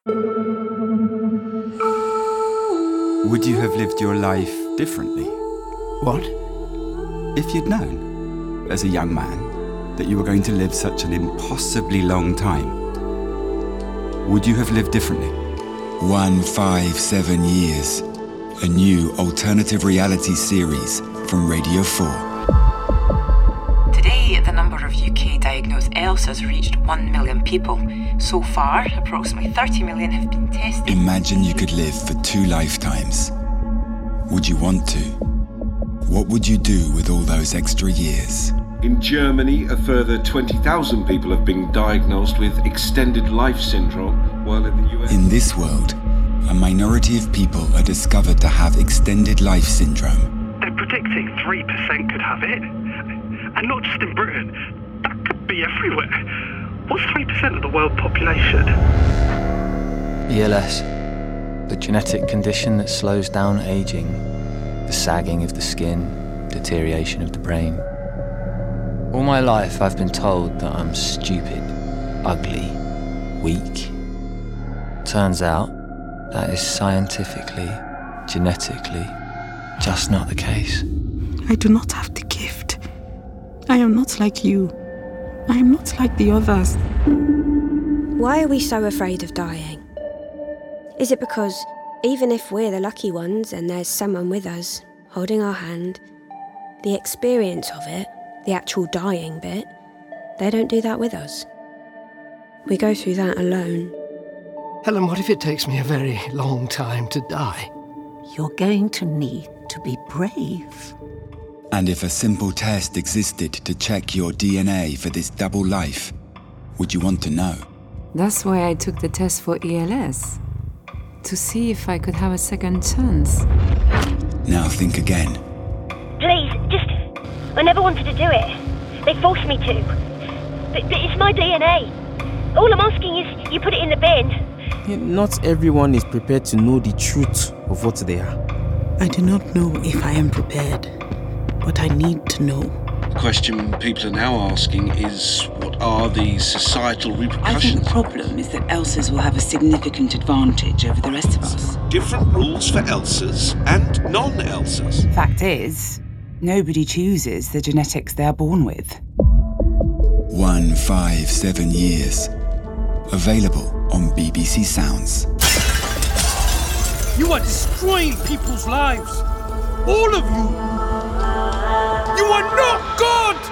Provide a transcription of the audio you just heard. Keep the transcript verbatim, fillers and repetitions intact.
Would you have lived your life differently? What? If you'd known, as a young man, that you were going to live such an impossibly long time, would you have lived differently? one five seven years. A new alternative reality series from Radio four. Today, the number of U K diagnosed E L S has reached one million people. So far, approximately thirty million have been tested. Imagine you could live for two lifetimes. Would you want to? What would you do with all those extra years? In Germany, a further twenty thousand people have been diagnosed with extended life syndrome, while in the U S... In this world, a minority of people are discovered to have extended life syndrome. They're predicting three percent could have it. And not just in Britain. That could be everywhere. What's three percent of the world population? E L S, the genetic condition that slows down aging, the sagging of the skin, deterioration of the brain. All my life I've been told that I'm stupid, ugly, weak. Turns out, that is scientifically, genetically, just not the case. I do not have the gift. I am not like you. I am not like the others. Why are we so afraid of dying? Is it because even if we're the lucky ones and there's someone with us, holding our hand, the experience of it, the actual dying bit, they don't do that with us? We go through that alone. Helen, what if it takes me a very long time to die? You're going to need to be brave. And if a simple test existed to check your D N A for this double life, would you want to know? That's why I took the test for E L S. To see if I could have a second chance. Now think again. Please, just... I never wanted to do it. They forced me to. But, but it's my D N A. All I'm asking is you put it in the bin. Not everyone is prepared to know the truth of what they are. I do not know if I am prepared, but I need to know. The question people are now asking is, what are the societal repercussions? I think the problem is that ELSAs will have a significant advantage over the rest of us. Different rules for ELSAs and non-ELSAs. Fact is, nobody chooses the genetics they're born with. one five seven years. Available on B B C Sounds. You are destroying people's lives. All of you. You are not God!